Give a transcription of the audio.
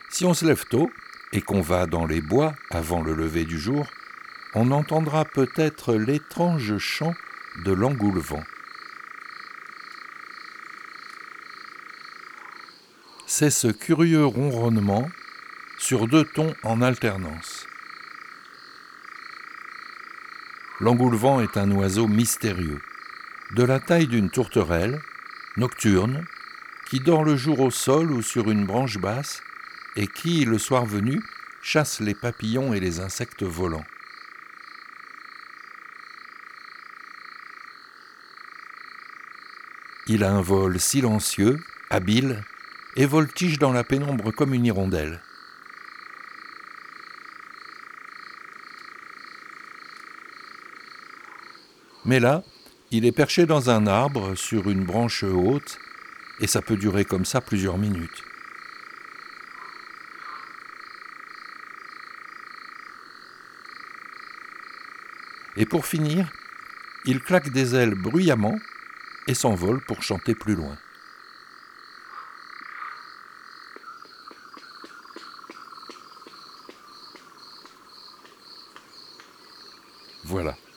Si on se lève tôt et qu'on va dans les bois avant le lever du jour, on entendra peut-être l'étrange chant de l'engoulevent. C'est ce curieux ronronnement sur deux tons en alternance. L'engoulevent est un oiseau mystérieux, de la taille d'une tourterelle, nocturne, qui dort le jour au sol ou sur une branche basse et qui, le soir venu, chasse les papillons et les insectes volants. Il a un vol silencieux, habile, et voltige dans la pénombre comme une hirondelle. Mais là, il est perché dans un arbre, sur une branche haute, et ça peut durer comme ça plusieurs minutes. Et pour finir, il claque des ailes bruyamment et s'envole pour chanter plus loin. Voilà.